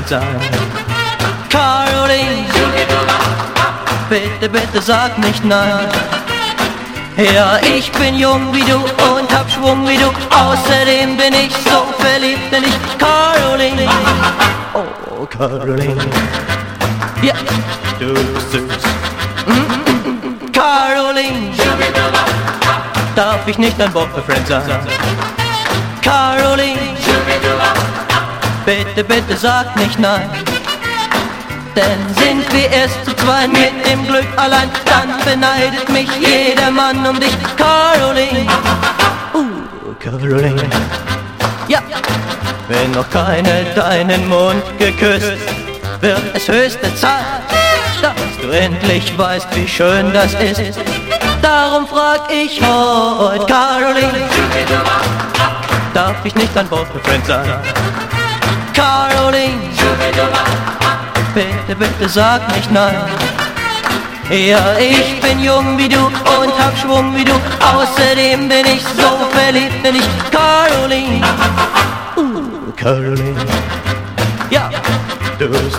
sein. Caroline, bitte, bitte sag nicht nein. Ja, ich bin jung wie du und hab Schwung wie du. Außerdem bin ich so verliebt in dich, Caroline. Oh, Caroline. Ja, du bist süß. Caroline, darf ich nicht dein Boyfriend sein? Caroline, bitte, bitte sag nicht nein. Denn sind wir erst zu zweit mit dem Glück allein, dann beneidet mich jeder Mann um dich, Caroline. Caroline. Ja, wenn noch keiner deinen Mund geküsst, wird es höchste Zeit, dass du endlich weißt, wie schön das ist. Darum frag ich heute, Caroline, darf ich nicht dein Boyfriend sein? Caroline, bitte, bitte sag nicht nein. Ja, ich bin jung wie du und hab Schwung wie du. Außerdem bin ich so verliebt in dich, Caroline. Caroline. Ja, du bist